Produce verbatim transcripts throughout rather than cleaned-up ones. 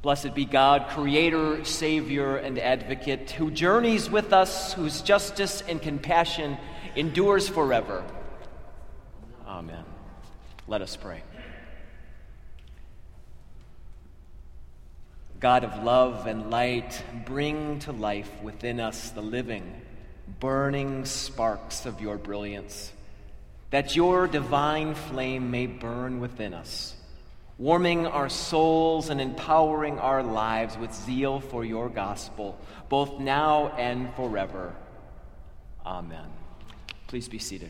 Blessed be God, Creator, Savior, and Advocate, who journeys with us, whose justice and compassion endures forever. Amen. Let us pray. God of love and light, bring to life within us the living, burning sparks of your brilliance, that your divine flame may burn within us, warming our souls and empowering our lives with zeal for your gospel, both now and forever. Amen. Please be seated.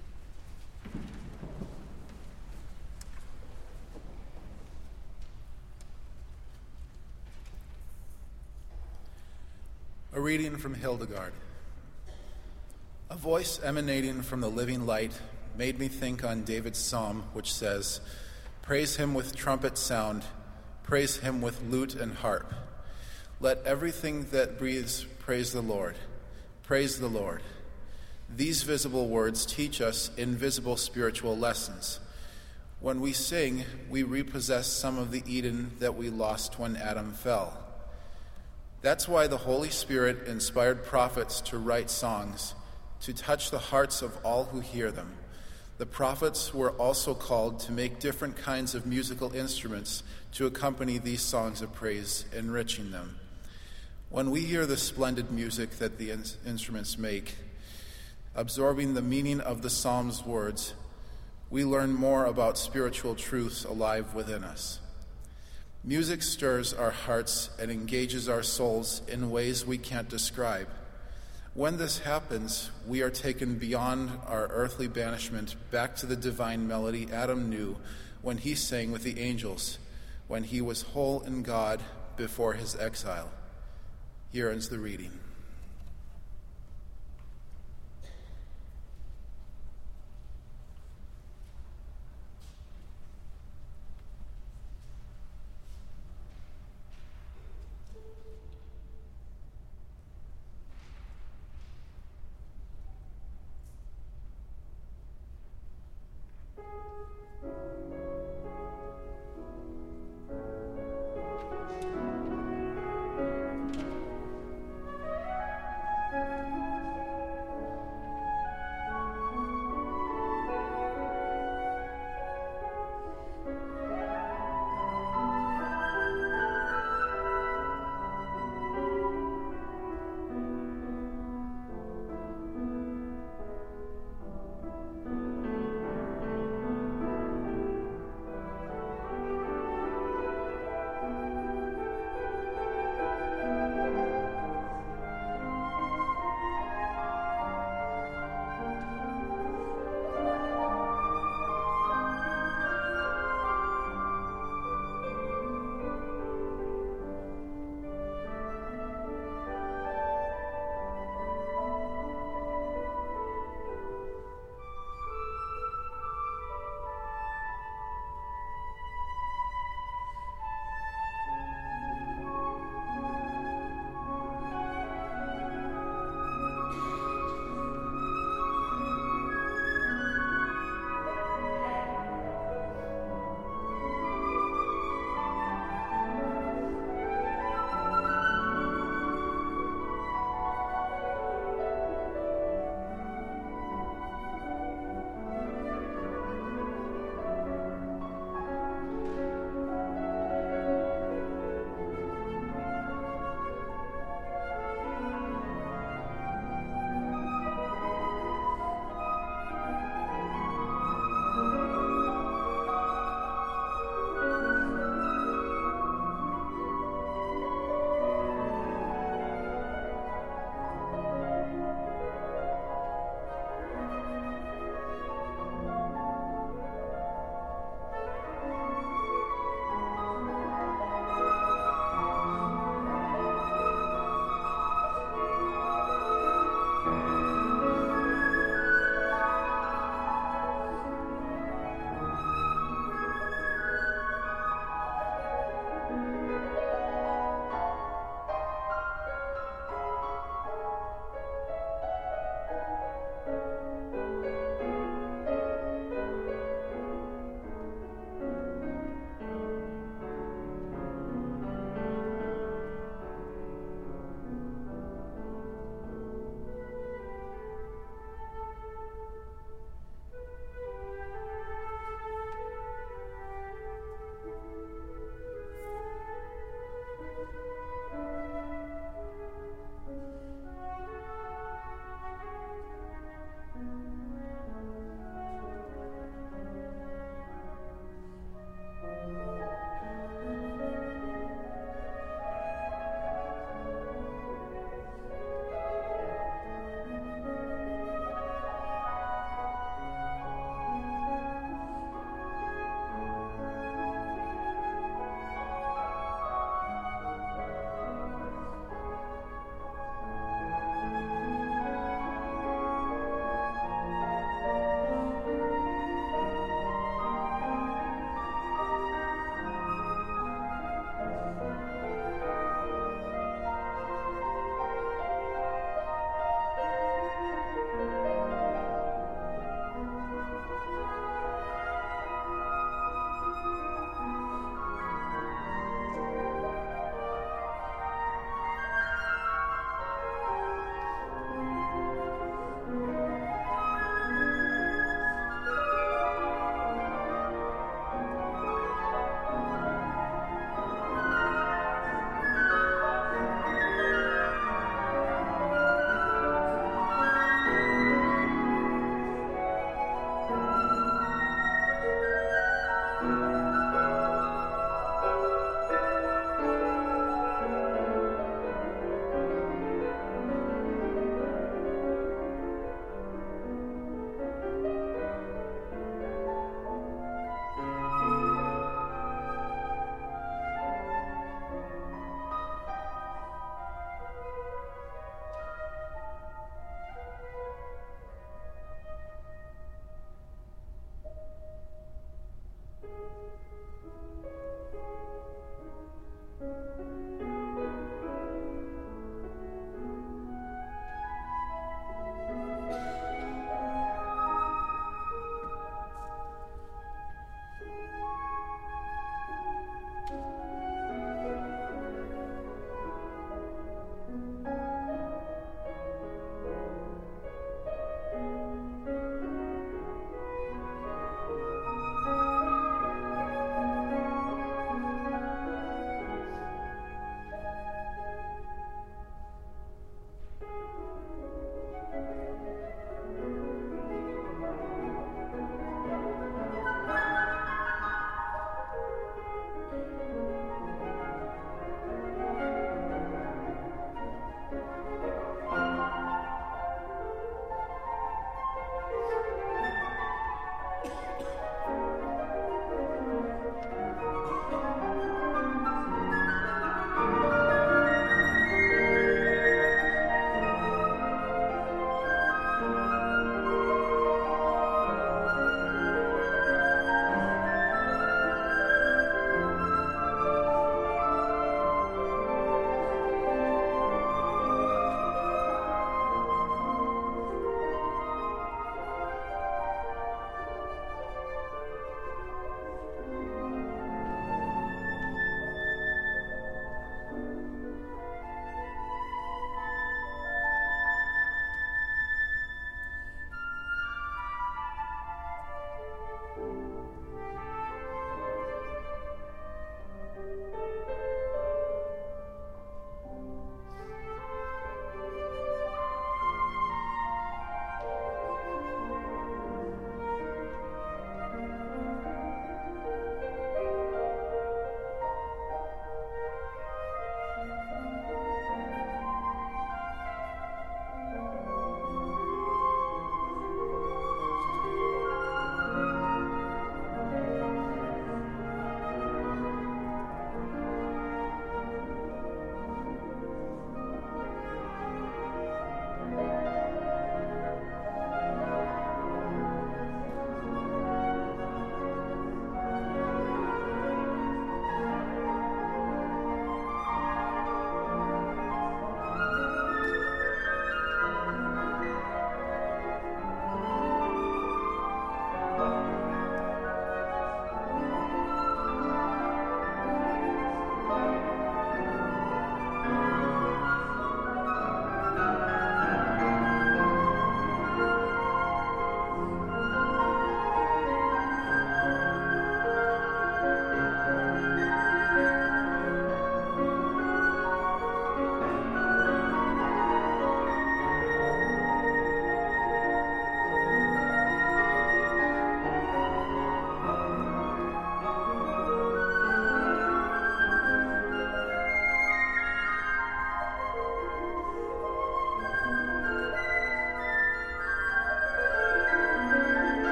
A reading from Hildegard. A voice emanating from the living light made me think on David's psalm, which says, "Praise him with trumpet sound, praise him with lute and harp. Let everything that breathes praise the Lord. Praise the Lord." These visible words teach us invisible spiritual lessons. When we sing, we repossess some of the Eden that we lost when Adam fell. That's why the Holy Spirit inspired prophets to write songs, to touch the hearts of all who hear them. The prophets were also called to make different kinds of musical instruments to accompany these songs of praise, enriching them. When we hear the splendid music that the in- instruments make, absorbing the meaning of the psalm's words, we learn more about spiritual truths alive within us. Music stirs our hearts and engages our souls in ways we can't describe. When this happens, we are taken beyond our earthly banishment back to the divine melody Adam knew when he sang with the angels, when he was whole in God before his exile. Here ends the reading.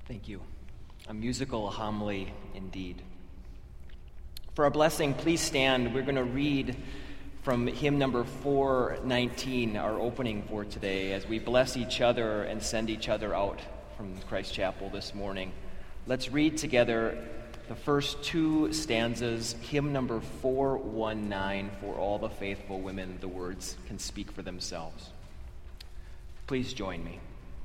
Thank you. A musical homily indeed. For our blessing, please stand. We're going to read from hymn number four nineteen, our opening for today, as we bless each other and send each other out from Christ Chapel this morning. Let's read together the first two stanzas, hymn number four nineteen, For All the Faithful Women. The words can speak for themselves. Please join me.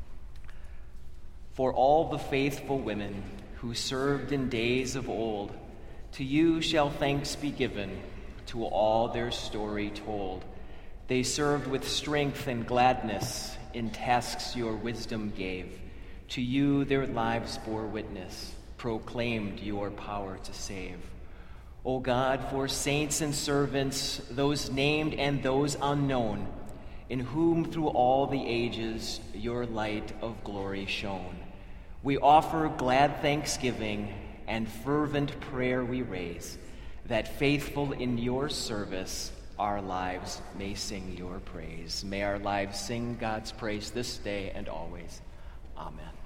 For all the faithful women who served in days of old, to you shall thanks be given, to all their story told. They served with strength and gladness in tasks your wisdom gave. To you their lives bore witness, proclaimed your power to save. O God, for saints and servants, those named and those unknown, in whom through all the ages your light of glory shone, we offer glad thanksgiving and fervent prayer we raise, that faithful in your service our lives may sing your praise. May our lives sing God's praise this day and always. Amen.